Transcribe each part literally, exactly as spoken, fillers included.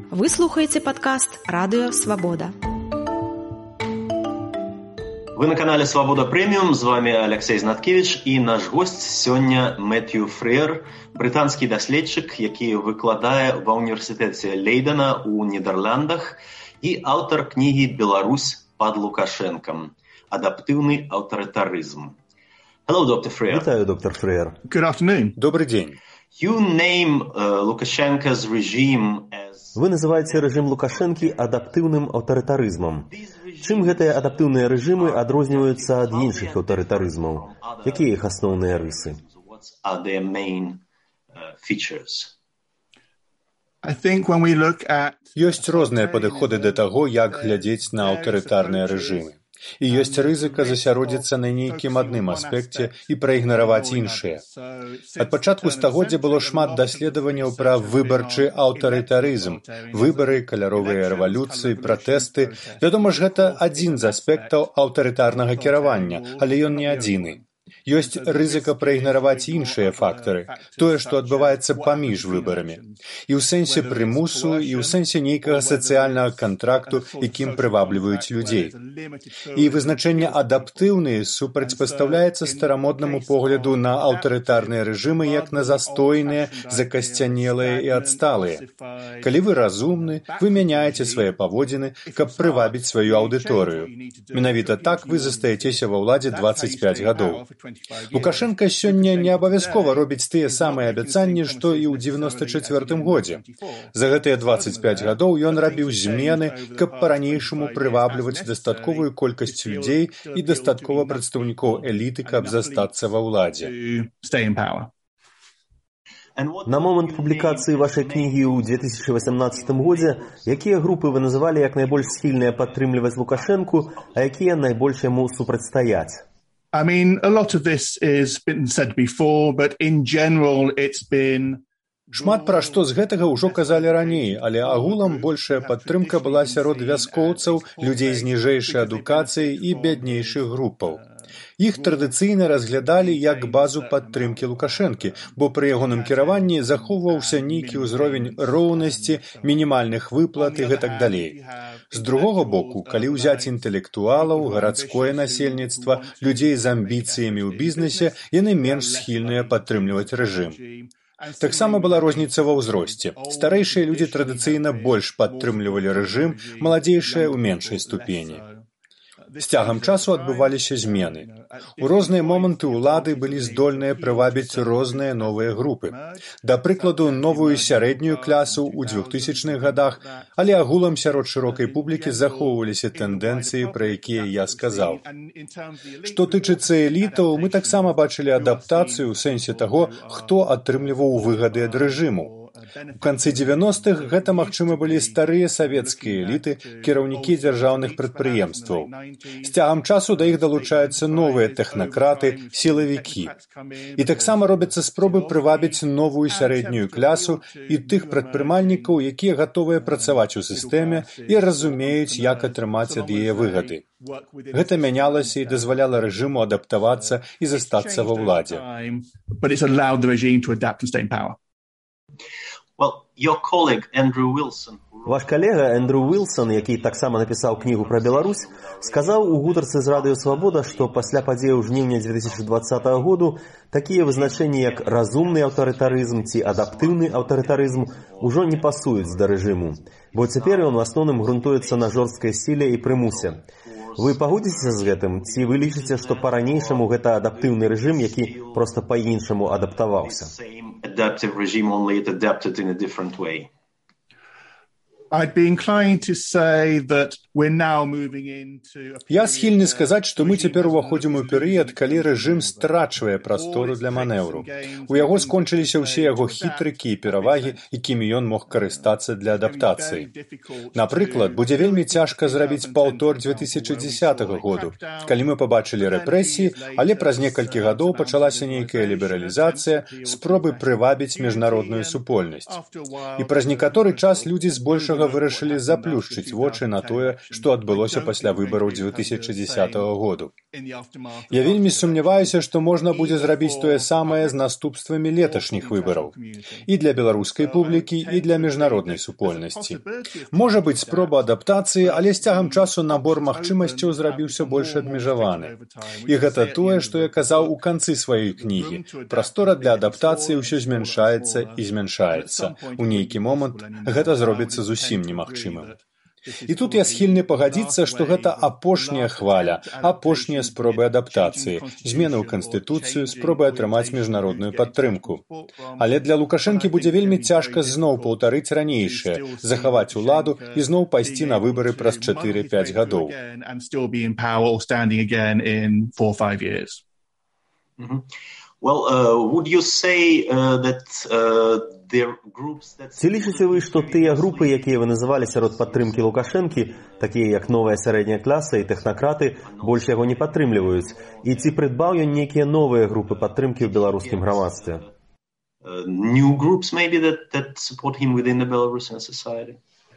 Вы слухаеце падкаст «Радыё Свабода». Вы на канале «Свабода Прэміум», з вами Алексей Знаткевич і наш госць сёння Мэтью Фрэер, брытанскі даследчык, які выкладае ва ўніверсітэце Лейдена ў Нідерландах і аўтар кнігі «Беларусь пад Лукашэнкам. Адаптыўны аўтарытарызм». Hello, доктор Фрэер. Вітаю, доктор Фрэер. Good afternoon. Добрый день. You name uh, Lukashenko's regime as... Вы называеце рэжым Лукашэнкі адаптыўным аўтарытарызмам. Чым гэтыя адаптыўныя рэжымы адрозніваюцца ад іншых аўтарытарызмаў? Якія іх асноўныя рысы? Ёсць розныя падыходы да таго, як глядзець на аўтарытарныя рэжымы. І ёсць рызыка засяродзіцца на нейкім адным аспекце і праігнараваць іншыя. Ад пачатку стагоддзя было шмат даследаванняў пра выбарчы аўтарытарызм, выбары, каляровыя рэвалюцыі, пратэсты. Вядома ж, гэта адзін з аспектаў аўтарытарнага кіравання, але ён не адзіны. Ёсць рызыка праігнараваць іншыя фактары, тое, што адбываецца паміж выбарамі. І ў сэнсе прымусу, і ў сэнсе нейкага сацыяльнага кантракту, якім прывабліваюць людзей. І вызначэнне адаптыўны супрацьпастаўляецца старамоднаму погляду на аўтарытарныя рэжымы як на застойныя, закасцянелыя і адсталыя. Калі вы разумны, вы мяняеце свае паводзіны, каб прывабіць сваю аўдыторыю. Менавіта так вы застаецеся ва ўладзе дваццаць пяць гадоў. Лукашенко сёння не абавязкова робіць тыя самыя абяцанні, што і ў дзевяноста чацвёртым годзе. За гэтыя дваццаць пяць гадоў ён рабіў змены, каб па-ранейшаму прывабліваць дастатковую колькасць людзей і дастаткова прадстаўнікоў эліты, каб застацца ва ўладзе. На момант публікацыі вашай кнігі ў две тысячы васямнаццатым годзе, якія групы вы называлі як найбольш схільныя падтрымліваць Лукашэнку, а якія найбольш яму супрацьстаяць? I mean, a lot of this has been said before, but in general it's been... Шмат пра што з гэтага ўжо казалі раней, але агулам большая падтрымка была сярод вяскоўцаў, людзей з ніжэйшай адукацыяй і бяднейшых групаў. Іх традыцыйна разглядалі як базу падтрымкі Лукашэнкі, бо пры ягоным кіраванні захоўваўся нейкі ўзровень роўнасці, мінімальных выплат і гэтак далей. З другога боку, калі ўзяць інтэлектуалаў, гарадское насельніцтва, людзей з амбіцыямі ў бізнесе, яны менш схільныя падтрымліваць рэжым. Таксама была розніца ва ўзросце. Старэйшыя людзі традыцыйна больш падтрымлівалі рэжым, маладзейшыя ў меншай ступені. З цягам часу адбываліся змены. У розныя моманты ўлады былі здольныя прывабіць розныя новыя групы. Да прыкладу, новую сярэднюю класу ў двухтысячных гадах, але агулам сярод шырокай публікі захоўваліся тэндэнцыі, пра якія я сказаў. Што тычыцца элітаў, мы таксама бачылі адаптацыю ў сэнсе таго, хто атрымліваў выгады ад рэжыму. У канцы дзевяностых гэта, магчыма, былі старыя савецкія эліты, кіраўнікі дзяржаўных прадпрыемстваў. З цягам часу да іх далучаюцца новыя тэхнакраты, сілавікі. І таксама робяцца спробы прывабіць новую сярэднюю клясу і тых прадпрымальнікаў, якія гатовыя працаваць у сістэме і разумеюць, як атрымаць ад яе выгады. Гэта мянялася і дазваляла рэжыму адаптавацца і застацца ва ўладзе. Well, your colleague Andrew Wilson... Ваш калега Эндрю Уилсон, які таксама напісаў кнігу пра Беларусь, сказаў у гутарцы з Радыё Свабода, што пасля падзеяў жніўня две тысячы дваццатага году такія вызначэнні, як разумны аўтарытарызм ці адаптыўны аўтарытарызм, ужо не пасуюць да рэжыму, бо цяпер ён у асноўным грунтуецца на жорсткай сіле і прымусе. Вы пагодзіцеся з гэтым, ці вы лічыце, што па-ранейшаму гэта адаптыўны рэжым, які проста па-іншаму адаптаваўся? Adaptive regime, only it adapted in a different way. I'd be inclined to say that we're now moving into... Я схільны сказаць, што мы цяпер уваходзім у перыяд, калі рэжым страчвае прастору для манеўру. У яго скончыліся ўсе яго хітрыкі і перавагі, якімі ён мог карыстацца для адаптацыі. Напрыклад, будзе вельмі цяжка зрабіць паўтор две тысячы дзесятага году, калі мы пабачылі рэпрэсіі, але праз некалькі гадоў пачалася нейкая лібералізацыя, спробы прывабіць міжнародную супольнасць. І праз некаторы час людзі збольшага нічога вырашылі заплюшчыць вочы на тое, што адбылося пасля выбараў дзве тысячы дзесятага году. Я вельмі сумняваюся, што можна будзе зрабіць тое самае з наступствамі леташніх выбараў. І для беларускай публікі, і для міжнароднай супольнасці. Можа быць спроба адаптацыі, але з цягам часу набор магчымасцяў зрабіўся больш абмежаваны. І гэта тое, што я казаў у канцы сваёй кнігі. Прастора для адаптацыі ўсё змяншаецца і змяншаецца. У нейкі момант гэта зробіцца зусім немагчымым. І тут я схільны пагадзіцца, што гэта апошняя хваля, апошнія спробы адаптацыі, змены ў канстытуцыю, спробы атрымаць міжнародную падтрымку. Але для Лукашэнкі будзе вельмі цяжка зноў паўтарыць ранейшае, захаваць уладу і зноў пайсці на выбары праз чатыры-пяць гадоў. Well, uh, would you say uh, that uh, Ці лічыце вы, што тыя групы, якія вы называлі сярод падтрымкі Лукашэнкі, такія як новая сярэдняя класа і тэхнакраты, больш яго не падтрымліваюць? І ці прыдбаў ён нейкія новыя групы падтрымкі ў беларускім грамадстве? Uh, new groups maybe that, that support him within the Belarusian society?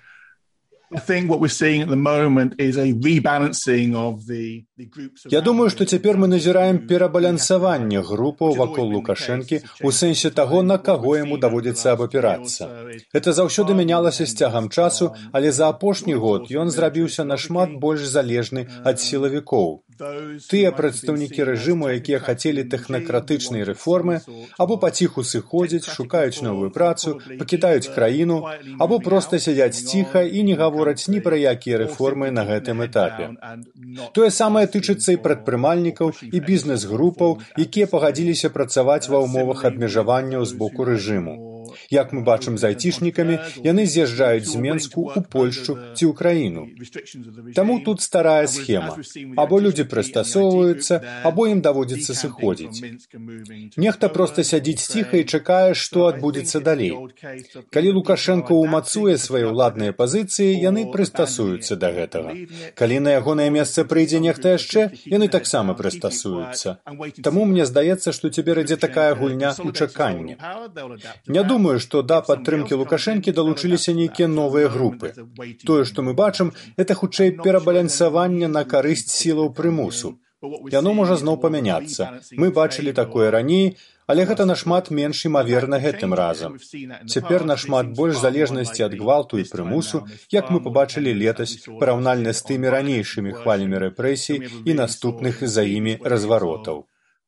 Я думаю, што цяпер мы назіраем перабалансаванне групаў вакол Лукашэнкі ў сэнсе таго, на каго яму даводзіцца абапірацца. Гэта заўсёды мянялася з цягам часу, але за апошні год ён зрабіўся нашмат больш залежны ад сілавікоў. Тыя прадстаўнікі рэжыму, якія хацелі тэхнакратычнай рэформы, або паціху сыходзяць, шукаюць новую працу, пакідаюць краіну, або проста сядзяць ціха і не гавораць ні пра якія рэформы на гэтым этапе. Тое самае тычыцца і прадпрымальнікаў, і бізнес-групаў, якія пагадзіліся працаваць ва ўмовах абмежаванняў з боку рэжыму. Як мы бачым з айцішнікамі, яны з'язджаюць з Менску ў Польшчу ці ў краіну. Таму тут старая схема. Або людзі прыстасоўваюцца, або ім даводзіцца сыходзіць. Нехта проста сядзіць ціха і чакае, што адбудзецца далей. Калі Лукашэнка ўмацуе свае ўладныя пазіцыі, яны прыстасуюцца да гэтага. Калі на ягонае месца прыйдзе нехта яшчэ, яны таксама прыстасуюцца. Таму мне здаецца, што цяпер ідзе такая гульня ў чаканні. Не думаю, што да падтрымкі Лукашэнкі далучыліся нейкія новыя групы. Тое, што мы бачым, это хутчэй перабалансаванне на карысць сілаў прымусу. Яно можа зноў памяняцца. Мы бачылі такое раней, але гэта нашмат менш імаверна гэтым разам. Цяпер нашмат больш залежнасці ад гвалту і прымусу, як мы пабачылі летась, параўнальна з тымі ранейшымі хвалямі рэпрэсій і наступных за імі разваротаў.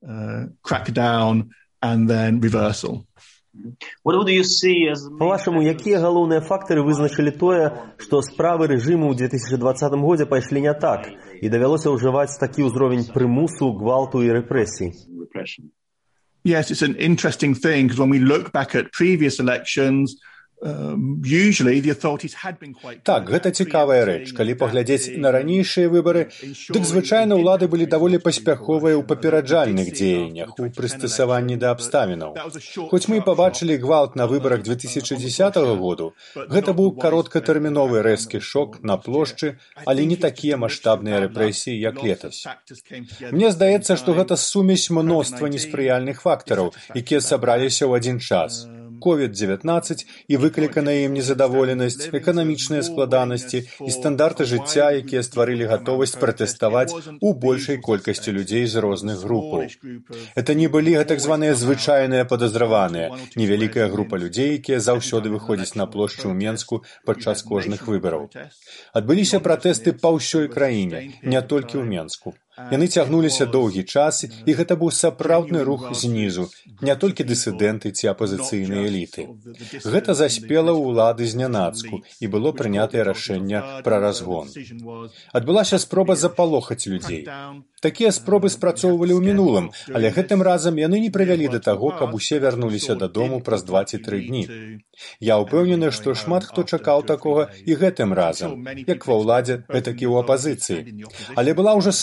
Па-вашаму, якія галоўныя фактары вызначылі тое, што справы рэжыму ў дзве тысячы дваццатым годзе пайшлі не так і давялося ўжываць такі ўзровень прымусу, гвалту і рэпрэсій? Yes, it's an interesting thing because when we look back at previous elections, Um, usually the authorities had been quite... Так, гэта цікавая рэч. Калі паглядзець на ранейшыя выбары, дык звычайна ўлады былі даволі паспяховыя ў папераджальных дзеяннях, у прыстасаванні да абставінаў. Хоць мы і пабачылі гвалт на выбарах дзве тысячы дзесятага году, гэта быў кароткатэрміновы рэзкі шок на плошчы, але не такія маштабныя рэпрэсіі, як летась. Мне здаецца, што гэта сумесь мноства неспрыяльных фактараў, якія сабраліся ў адзін час. ковід дзевятнаццаць і выкліканая ім незадаволенасць, эканамічныя складанасці і стандарты жыцця, якія стварылі гатовасць пратэставаць у большай колькасці людзей з розных групаў. Это не былі так званыя звычайныя падазраваныя, невялікая група людзей, якія заўсёды выходзяць на плошчу ў Менску падчас кожных выбараў. Адбыліся пратэсты па ўсёй краіне, не толькі ў Менску. Яны цягнуліся доўгі час, і гэта быў сапраўдны рух знізу, не толькі дысідэнты ці апазіцыйныя эліты. Гэта заспела ў улады знянацку, і было прынятае рашэнне пра разгон. Адбылася спроба запалохаць людзей. Такія спробы спрацоўвалі ў мінулым, але гэтым разам яны не прывялі да таго, каб усе вярнуліся дадому праз два ці тры дні. Я ўпэўнены, што шмат хто чакаў такога і гэтым разам, як ва ўладзе, гэтак і ў апазіцыі. Але была ўжо сапраўдная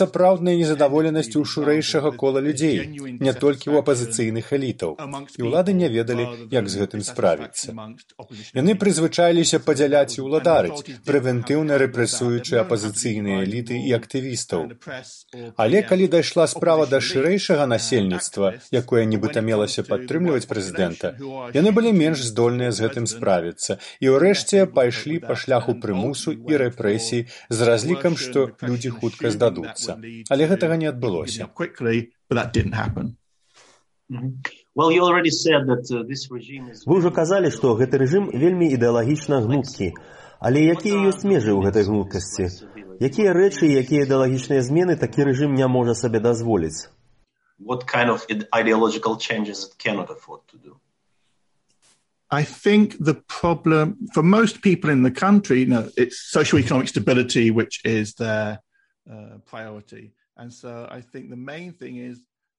сапраўдная незадаволенасць у шурэйшага кола людзей, не толькі ў апазіцыйных элітаў, і ўлады не ведалі, як з гэтым справіцца. Яны прызвычаіліся падзяляць і ўладарыць, прэвентыўна рэпрэсуючы апазіцыйныя эліты і актывістаў. Але калі дайшла справа да шырэйшага насельніцтва, якое нібыта мелася падтрымліваць прэзідэнта, яны былі менш здольныя з гэтым справіцца і ўрэшце пайшлі па шляху прымусу і рэпрэсій з разлікам, што людзі хутка здадуцца. Але гэтага не адбылося. Вы ўжо казалі, што гэты рэжым вельмі ідэалагічна гнуткі. Але якія ёсць межы ў гэтай гнуткасці? Якія рэчы і якія ідэалагічныя змены такі рэжым не можа сабе дазволіць? What kind of ideological changes it cannot afford to do? I think the problem for most people in the country, you know, it's socioeconomic stability, which is their uh, priority. And so I think the main thing is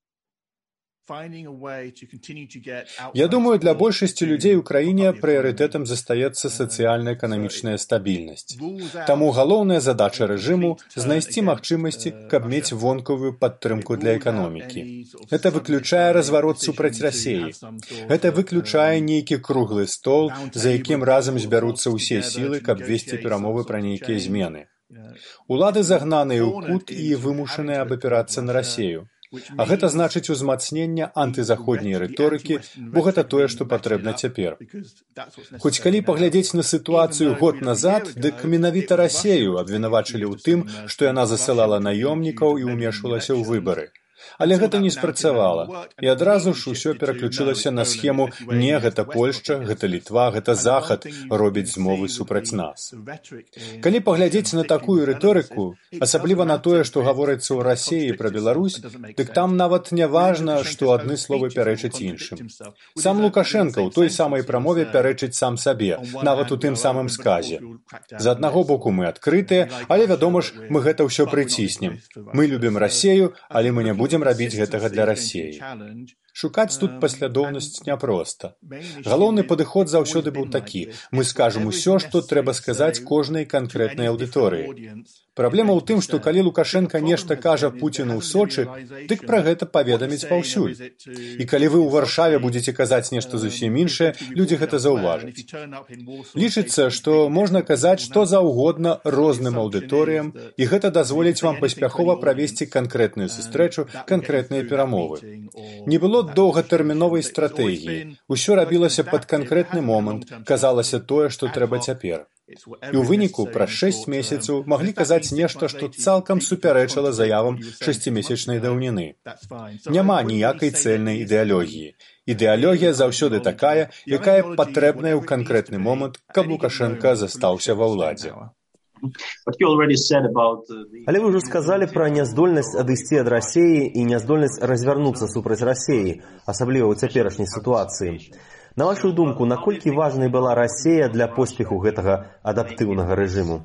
finding a way to continue to get out. Я думаю, для большасці людзей у краіне прыярытэтам застаецца сацыяльна-эканамічная стабільнасць. Таму галоўная задача рэжыму знайсці магчымасці, каб мець вонкавую падтрымку для эканомікі. Гэта выключае разварот супраць Расіі. Гэта выключае нейкі круглы стол, за якім разам збяруцца ўсе сілы, каб весці перамовы пра нейкія змены. Улады загнаныя ў кут і вымушаныя абапірацца на Расію. А гэта значыць узмацнення антызаходняй рыторыкі, бо гэта тое, што патрэбна цяпер. Хоць калі паглядзець на сітуацыю год назад, дык менавіта Расію абвінавачылі ў тым, што яна засылала наёмнікаў і ўмешвалася ў выбары. Але гэта не спрацавала, і адразу ж усё пераключылася на схему «не, гэта Польшча, гэта Літва, гэта Захад робіць змовы супраць нас». Калі паглядзець на такую рыторыку, асабліва на тое, што гаворыцца ў Расіі пра Беларусь, дык там нават не важна, што адны словы пярэчаць іншым. Сам Лукашенка ў той самай прамове пярэчыць сам сабе, нават у тым самым сказе. З аднаго боку мы адкрытыя, але, вядома ж, мы гэта ўсё прыціснем. Мы любім Расію, але мы не будзем рабіць гэтага для Расіі. Шукаць тут паслядоўнасць няпроста. Галоўны падыход заўсёды быў такі. Мы скажам усё, што трэба сказаць кожнай канкрэтнай аўдыторыі. Праблема ў тым, што калі Лукашенка нешта кажа Пуціну ў Сочы, дык пра гэта паведаміць паўсюль. І калі вы ў Варшаве будзеце казаць нешта зусім іншае, людзі гэта заўважаць. Лічыцца, што можна казаць што заўгодна розным аўдыторыям, і гэта дазволіць вам паспяхова правесці канкрэтную сустрэчу, канкрэтныя перамовы. Не было доўгатэрміновай стратэгіі. Усё рабілася пад канкрэтны момант, казалася тое, што трэба цяпер. І ў выніку праз шэсць месяцаў маглі казаць нешта, што цалкам супярэчыла заявам шасцімесячнай даўніны. Няма ніякай цэльнай ідэалогіі. Ідэалогія заўсёды такая, якая патрэбная ў канкрэтны момант, каб Лукашенка застаўся ва ўладзе. Але вы ўжо сказалі пра няздольнасць адысці ад Расіі і няздольнасць развярнуцца супраць Расіі, асабліва ў цяперашняй сітуацыі. На вашу думку, наколькі важнай была Расія для поспеху гэтага адаптыўнага рэжыму?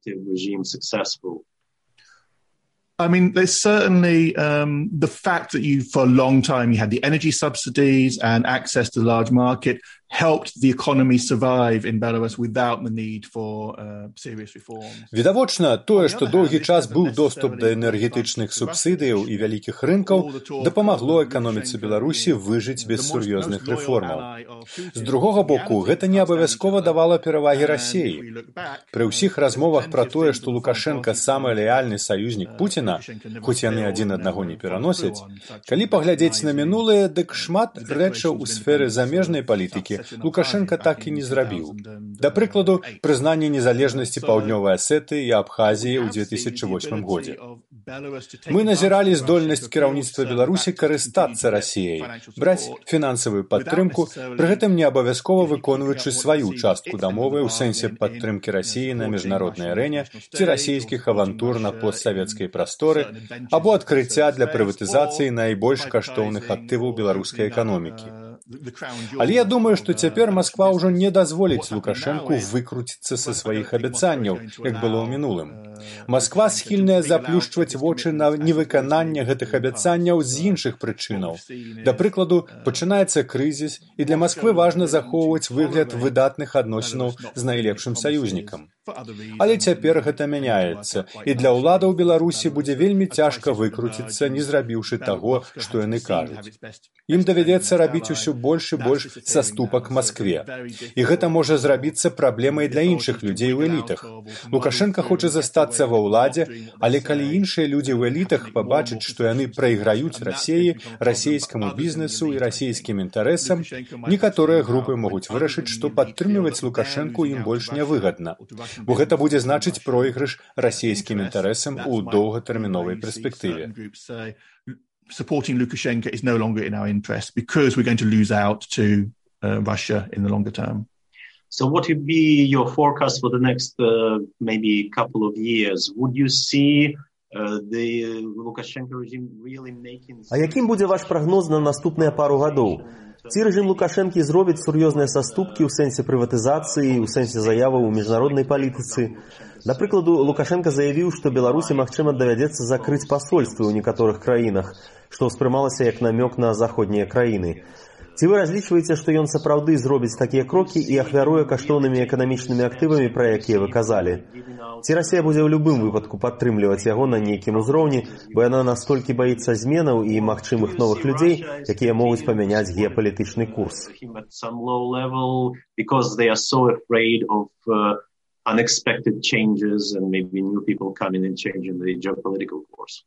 I mean, there's certainly um, the fact that you, for a long time, you had the energy subsidies and access to the large market helped the economy survive in Belarus without the need for uh, serious reforms. Відавочна, тое, што доўгі час быў доступ да энергетычных субсідыяў і вялікіх рынкаў, дапамагло эканоміцы Беларусі выжыць без сур'ёзных рэформаў. З другога боку, гэта не абавязкова давала перавагі Расіі. Пры ўсіх размовах пра тое, што Лукашенка самы лаяльны саюзнік Пуціна, хоць яны адзін аднаго не пераносяць, калі паглядзець на мінулае, дык шмат рэчаў у сферы замежнай палітыкі Лукашенка так і не зрабіў. Да прыкладу, прызнанне незалежнасці Паўднёвай Асетыі і Абхазіі ў две тысячы восьмым годзе. Мы назіралі здольнасць кіраўніцтва Беларусі карыстацца Расіяй, браць фінансавую падтрымку, пры гэтым не абавязкова выконваючы сваю частку дамовы ў сэнсе падтрымкі Расіі на міжнароднай арэне ці расійскіх авантур на постсавецкай прасторы або адкрыцця для прыватызацыі найбольш каштоўных актываў беларускай эканомікі. Але я думаю, што цяпер Масква ўжо не дазволіць Лукашэнку выкруціцца са сваіх абяцанняў, як было ў мінулым. Масква схільная заплюшчваць вочы на невыкананне гэтых абяцанняў з іншых прычынаў. Да прыкладу, пачынаецца крызіс, і для Масквы важна захоўваць выгляд выдатных адносінаў з найлепшым саюзнікам. Але цяпер гэта мяняецца, і для ўладаў Беларусі будзе вельмі цяжка выкруціцца, не зрабіўшы таго, што яны кажуць. Ім давядзецца рабіць усё больш і больш саступак Маскве. І гэта можа зрабіцца праблемай для іншых людзей у элітах. Лукашенка хоча застацца ва ўладзе, але калі іншыя людзі ў элітах пабачаць, што яны прайграюць Расіі, расійскаму бізнесу і расійскім інтарэсам, некаторыя групы могуць вырашыць, што падтрымліваць Лукашэнку ім больш нявыгадна, бо гэта будзе значыць пройгрыш расійскім інтарэсам у доўгатэрміновай перспектыве. Supporting Lukashenko is no longer in our interest because we're going to lose out to uh, Russia in the longer term. So what would be your forecast for the next uh, maybe couple of years? Would you see uh, the Lukashenko regime really making... А якім будзе ваш прагноз на наступныя пару гадоў? Ці рэжым Лукашэнкі зробіць сур'ёзныя саступкі ў сэнсе прыватызацыі, ў сэнсе заяваў у міжнароднай палітыцы? Да прыкладу, Лукашенка заявіў, што Беларусі, магчыма, давядзецца закрыць пасольствы ў некаторых краінах, што ўспрымалася як намёк на заходнія краіны. Ці вы разлічваеце, што ён сапраўды зробіць такія крокі і ахвяруе каштоўнымі эканамічнымі актывамі, пра якія вы казалі? Ці Расія будзе ў любым выпадку падтрымліваць яго на нейкім узроўні, бо яна настолькі баіцца зменаў і магчымых новых людзей, якія могуць памяняць геапалітычны курс? Unexpected changes and maybe new people coming and changing the geopolitical course.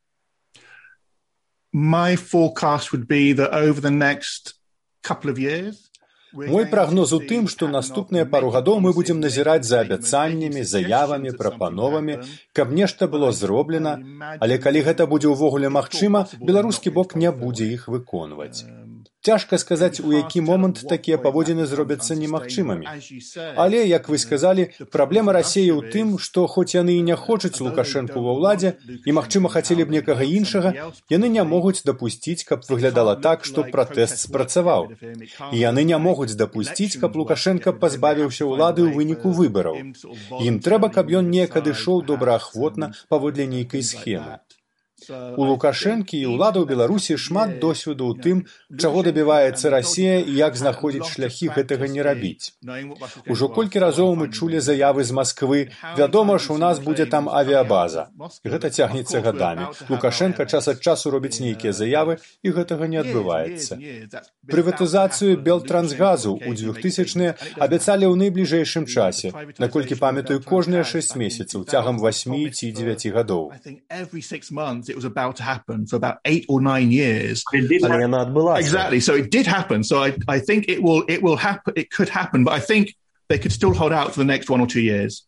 My forecast would be that over the next couple of years, мой прагноз у тым, што наступныя пару гадоў мы будзем назіраць за абяцаннямі, заявамі, прапановамі, каб нешта было зроблена, але калі гэта будзе ўвогуле магчыма, беларускі бок не будзе іх выконваць. Цяжка сказаць, у які момант такія паводзіны зробяцца немагчымымі. Але, як вы сказалі, праблема Расіі ў тым, што хоць яны і не хочуць Лукашэнку ва ўладзе, і, магчыма, хацелі б некага іншага, яны не могуць дапусціць, каб выглядала так, што пратэст спрацаваў. І яны не могуць дапусціць, каб Лукашенка пазбавіўся ўлады ў выніку выбараў. Ім трэба, каб ён неяк адышоў добраахвотна паводле нейкай схемы. У Лукашэнкі і ўладаў Беларусі шмат досведу ў тым, чаго дабіваецца Расія і як знаходзіць шляхі гэтага не рабіць. Ужо колькі разоў мы чулі заявы з Масквы, вядома ж, у нас будзе там авіябаза. І гэта цягнецца гадамі. Лукашенка час ад часу робіць нейкія заявы, і гэтага не адбываецца. Прыватызацыю Белтрансгазу ў двухтысячныя абяцалі ў найбліжэйшым часе, наколькі памятаю, кожныя шэсць месяцаў, цягам васьмі ці дзевяці гадоў. It was about to happen for about eight or nine years. Exactly. So it did happen. So I, I think it will, it will happen. It could happen, but I think they could still hold out for the next one or two years.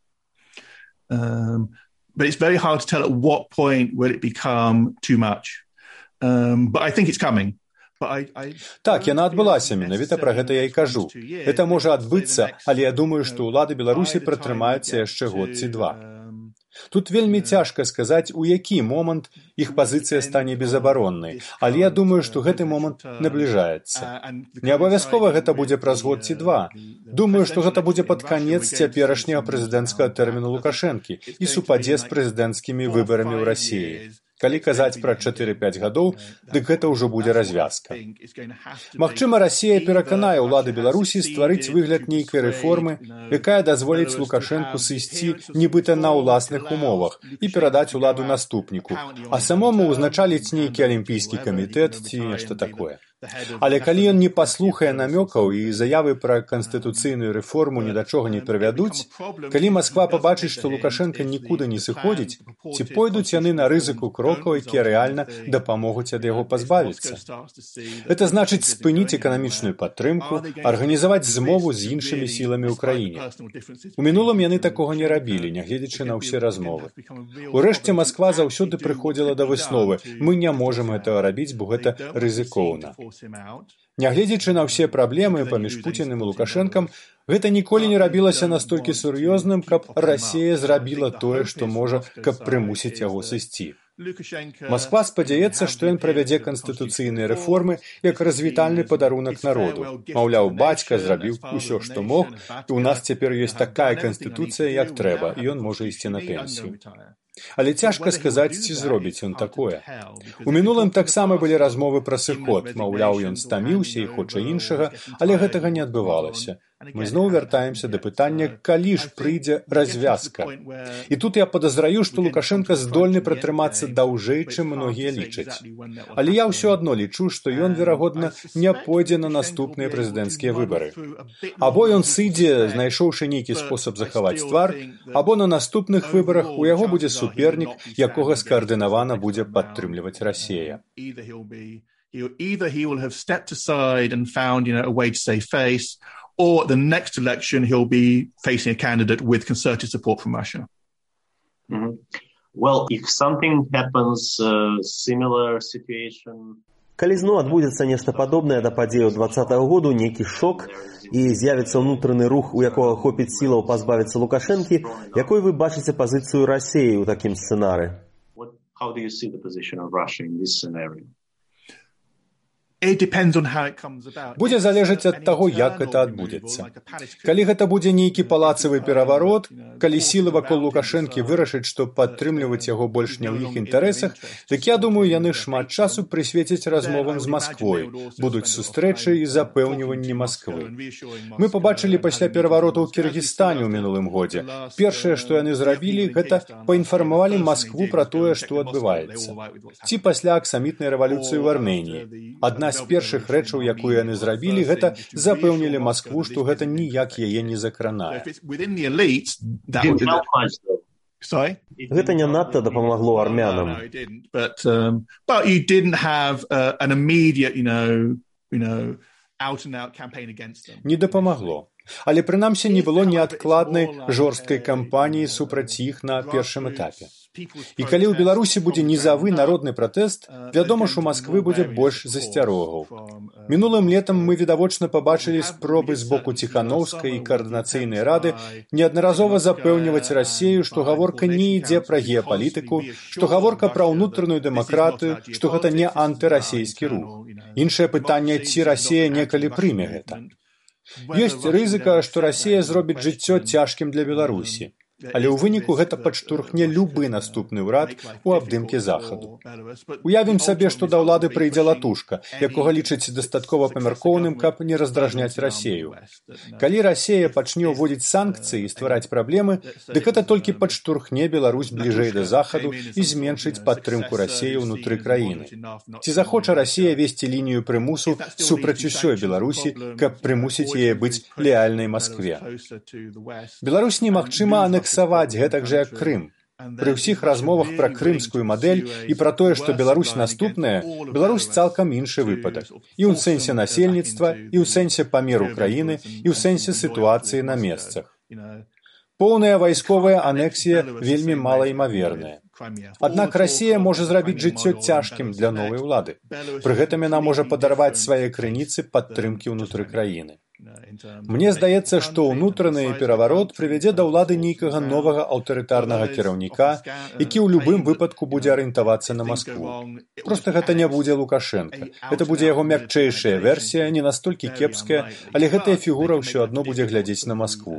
Um, but it's very hard to tell at what point will it become too much. Um, but I think it's coming. I, I... Так, яна адбылася, менавіта пра гэта я і кажу. Гэта можа адбыцца, але я думаю, што ўлады Беларусі пратрымаюцца яшчэ год ці два. Тут вельмі цяжка сказаць, у які момант іх пазіцыя стане безабароннай, але я думаю, што гэты момант набліжаецца. Не абавязкова гэта будзе праз год ці два. Думаю, што гэта будзе пад канец цяперашняга прэзідэнцкага тэрміну Лукашэнкі і супадзе з прэзідэнцкімі выбарамі ў Расіі. Калі казаць пра чатыры-пяць гадоў, дык гэта ўжо будзе развязка. Магчыма, Расія пераканае ўлады Беларусі стварыць выгляд нейкай рэформы, якая дазволіць Лукашэнку сысці нібыта на ўласных умовах і перадаць уладу наступніку, а самому ўзначаліць нейкі алімпійскі камітэт ці нешта такое. Але калі ён не паслухае намёкаў і заявы пра канстытуцыйную рэформу ні да чога не прывядуць, калі Масква пабачыць, што Лукашенка нікуды не сыходзіць, ці пойдуць яны на рызыку крокаў, якія рэальна дапамогуць ад яго пазбавіцца. Гэта значыць спыніць эканамічную падтрымку, арганізаваць змову з іншымі сіламі ў краіне. У мінулым яны такога не рабілі, нягледзячы на ўсе размовы. Урэшце, Масква заўсёды прыходзіла да высновы: мы не можам гэтага рабіць, бо гэта рызыкоўна. Нягледзячы на ўсе праблемы паміж Пуцінам і Лукашэнкам, гэта ніколі не рабілася настолькі сур'ёзным, каб Расія зрабіла тое, што можа, каб прымусіць яго сысці. Масква спадзяецца, што ён правядзе канстытуцыйныя рэформы як развітальны падарунак народу. Маўляў, бацька зрабіў усё, што мог, і ў нас цяпер ёсць такая канстытуцыя, як трэба, і ён можа ісці на пенсію. Але цяжка сказаць, ці зробіць ён такое. У мінулым таксама былі размовы пра сыход, маўляў, ён стаміўся і хоча іншага, але гэтага не адбывалася. Мы зноў вяртаемся да пытання, калі ж прыйдзе развязка. І тут я падазраю, што Лукашенка здольны пратрымацца даўжэй, чым многія лічаць. Але я ўсё адно лічу, што ён, верагодна, не пойдзе на наступныя прэзідэнцкія выбары. Або ён сыдзе, знайшоўшы нейкі спосаб захаваць твар, або на наступных выбарах у яго будзе супернік, якога скаардынавана будзе падтрымліваць Расія. Either he will have stepped aside and found, you know, a way to save face, or at the next election he'll be facing a candidate with concerted support from Russia. Mm-hmm. Well, if something happens, uh, similar situation... Калі зноў адбудзецца нешта падобнае да падзеяў двадцатага году, нейкі шок, і з'явіцца ўнутраны рух, у якога хопіць сілаў пазбавіцца Лукашэнкі, якой вы бачыце пазіцыю Расіі ў такім сцэнары? How do you see the position of Russia in this scenario? Будзе залежаць ад таго, як гэта адбудзецца. Калі гэта будзе нейкі палацавы пераварот, калі сілы вакол Лукашэнкі вырашаць, што падтрымліваць яго больш не ў іх інтарэсах, дык я думаю, яны шмат часу прысвецяць размовам з Масквой, будуць сустрэчы і запэўніванні Масквы. Мы пабачылі пасля перавароту ў Кіргізстане ў мінулым годзе. Першае, што яны зрабілі, гэта паінфармавалі Маскву пра тое, што адбываецца. Ці пасля аксамітнай рэвалюцыі ў Арменіі. Адна з першых рэчаў, якую яны зрабілі, гэта запэўнілі Маскву, што гэта ніяк яе не закранае. Гэта не надта дапамагло армянам. Не дапамагло. Але, прынамсі, не было неадкладнай жорсткай кампаніі супраць іх на першым этапе. І калі ў Беларусі будзе нізавы народны пратэст, вядома ж, у Масквы будзе больш засцярогаў. Мінулым летам мы відавочна пабачылі спробы з боку Ціханаўскай і каардынацыйнай рады неаднаразова запэўніваць Расію, што гаворка не ідзе пра геапалітыку, што гаворка пра ўнутраную дэмакратыю, што гэта не антырасійскі рух. Іншае пытанне, ці Расія некалі прыме гэта. Ёсць рызыка, што Расія зробіць жыццё цяжкім для Беларусі. Але ў выніку гэта падштурхне любы наступны ўрад у абдымке захаду. Уявім сабе, што да ўлады прыйдзе Латушка, якога лічыць дастаткова памяркоўным, каб не раздражняць Расію. Калі Расія пачне ўводзіць санкцыі і ствараць праблемы, дык гэта толькі падштурхне Беларусь бліжэй да захаду і зменшыць падтрымку Расіі ўнутры краіны. Ці захоча Расія весці лінію прымусу супраць усёй Беларусі, каб прымусіць яе быць леальнай Маскве? Беларусь немагчыма анексаваць, гэтак жа як Крым. Пры ўсіх размовах пра крымскую мадэль і пра тое, што Беларусь наступная, Беларусь цалкам іншы выпадак. І ў сэнсе насельніцтва, і ў сэнсе памеру краіны, і ў сэнсе сітуацыі на месцах. Поўная вайсковая анексія вельмі малаімаверная. Аднак Расія можа зрабіць жыццё цяжкім для новай улады. Пры гэтым яна можа падарваць свае крыніцы падтрымкі ўнутры краіны. Мне здаецца, што ўнутраны пераварот прывядзе да ўлады нейкага новага аўтарытарнага кіраўніка, які ў любым выпадку будзе арыентавацца на Маскву. Проста гэта не будзе Лукашенка. Гэта будзе яго мякчэйшая версія, не настолькі кепская, але гэтая фігура ўсё адно будзе глядзець на Маскву.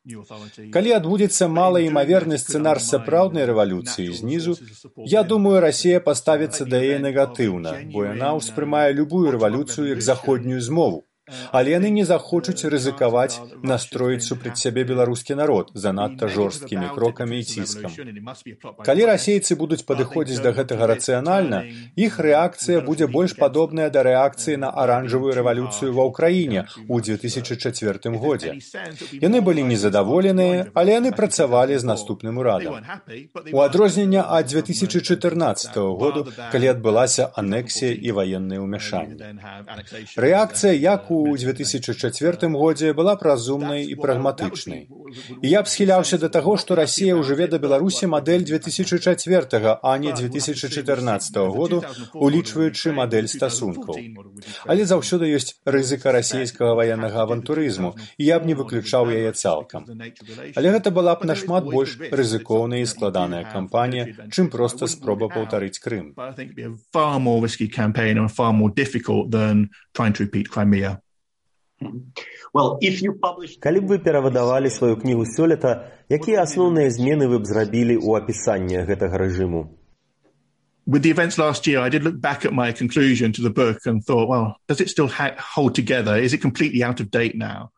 Калі адбудзецца малаімаверны сцэнар сапраўднай рэвалюцыі знізу, я думаю, Расія паставіцца да яе негатыўна, бо яна ўспрымае любую рэвалюцыю як заходнюю змову. Але яны не захочуць рызыкаваць настроіць супраць сябе беларускі народ занадта жорсткімі крокамі і ціскам. Калі расейцы будуць падыходзіць да гэтага рацыянальна, іх рэакцыя будзе больш падобная да рэакцыі на аранжавую рэвалюцыю ва ўкраіне ў дзве тысячы чацвёртым годзе. Яны былі незадаволеныя, але яны працавалі з наступным урадам. У адрозненне ад дзве тысячы чатырнаццатага году, калі адбылася анексія і ваеннае ўмяшанне. Рэакцыя як у У дзве тысячы чацвёртым годзе была празумнай і прагматычнай. І я б схіляўся да таго, што Расія ўжыве да Беларусі мадэль две тысячы чацвёртага, а не две тысячы чатырнаццатага году, улічваючы мадэль стасункаў. Але заўсёды ёсць рызыка расійскага ваеннага авантурызму, і я б не выключаў яе цалкам. Але гэта была б нашмат больш рызыкоўная і складаная кампанія, чым проста спроба паўтарыць Крым. Калі б вы перавыдавалі сваю кнігу сёлета, якія асноўныя змены вы б зрабілі ў апісанні гэтага рэжыму? With the events last year, I did look back at my conclusion to the book and thought, well, does it still ha- hold together? Is it completely out of date now?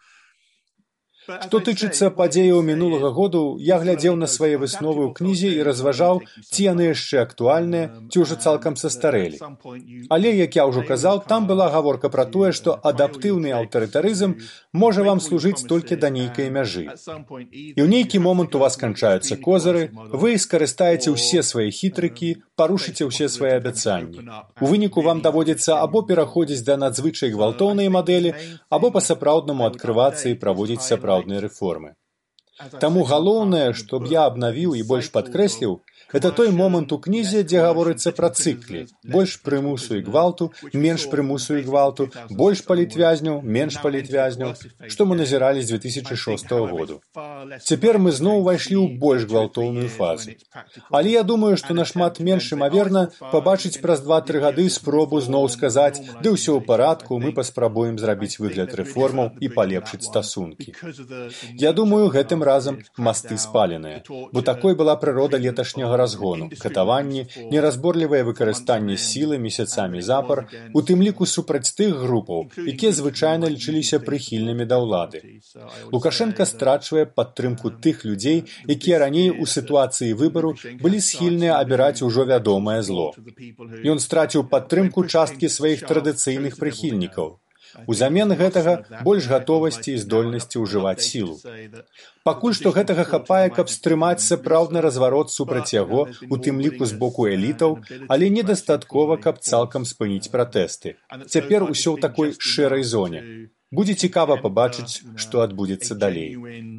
Што тычыцца падзеяў мінулага году, я глядзеў на свае высновы ў кнізе і разважаў, ці яны яшчэ актуальныя, ці ўжо цалкам састарэлі. Але, як я ўжо казаў, там была гаворка пра тое, што адаптыўны аўтарытарызм можа вам служыць толькі да нейкай мяжы. І ў нейкі момант у вас канчаюцца козыры, вы скарыстаеце ўсе свае хітрыкі, парушыце ўсе свае абяцанні. У выніку вам даводзіцца або пераходзіць да надзвычай гвалтоўнай мадэлі, або па-сапраўднаму адкрывацца і праводзіць сапраўдныя рэформы. Таму галоўнае, што б я абнавіў і больш падкрэсліў, гэта той момант у кнізе, дзе гаворыцца пра цыклі. Больш прымусу і гвалту, менш прымусу і гвалту, больш палітвязняў, менш палітвязняў, што мы назіралі з две тысячы шостага году. Цяпер мы зноў увайшлі ў больш гвалтоўную фазу. Але я думаю, што нашмат менш імаверна пабачыць праз два-тры гады спробу зноў сказаць, ды ўсё ў парадку, мы паспрабуем зрабіць выгляд рэформаў і палепшыць стасункі. Я думаю, гэтым разам масты спаленыя, бо такой была прырода леташняга разгону, катаванні, неразборлівае выкарыстанне сілы месяцамі запар, у тым ліку супраць тых групаў, якія звычайна лічыліся прыхільнымі да ўлады. Лукашенка страчвае падтрымку тых людзей, якія раней у сітуацыі выбару былі схільныя абіраць ужо вядомае зло. Ён страціў падтрымку часткі сваіх традыцыйных прыхільнікаў. Узамен гэтага больш гатовасці і здольнасці ўжываць сілу. Пакуль што гэтага хапае, каб стрымаць сапраўдны разварот супраць яго, у тым ліку з боку элітаў, але недастаткова, каб цалкам спыніць пратэсты. Цяпер усё ў такой шэрай зоне. Будзе цікава пабачыць, што адбудзецца далей.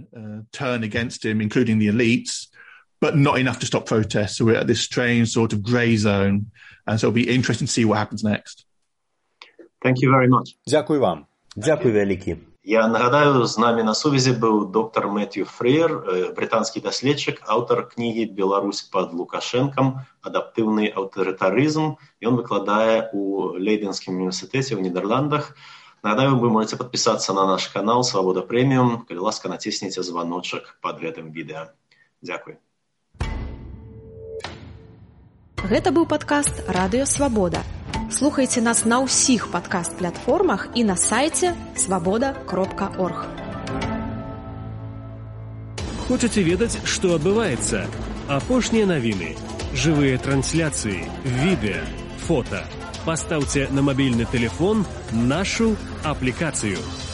But not enough to stop protests, so we're at this strange sort of grey zone, and so it'll be interesting to see what happens next. Thank you very much. Дзякуй вам. Дзякуй вялікі. Я нагадаю, з намі на сувязі быў доктар Мэтью Фрэйер, брытанскі даследчык, аўтар кнігі «Беларусь пад Лукашэнкам. Адаптыўны аўтарытарызм». Ён выкладае ў Лейдэнскім універсітэце ў Нідерландах. Нагадаю, вы можете падпісацца на наш канал «Свабода Прэміум». Калі ласка, націсніце званочак пад гэтым відэа. Дзякуй. Гэта быў падкаст «Радыё Свабода». Слухайце нас на ўсіх падкаст-платформах і на сайце свабода кропка орг. Хочаце ведаць, што адбываецца? Апошнія навіны, жывыя трансляцыі, відэа, фота. Пастаўце на мабільны тэлефон нашу аплікацыю.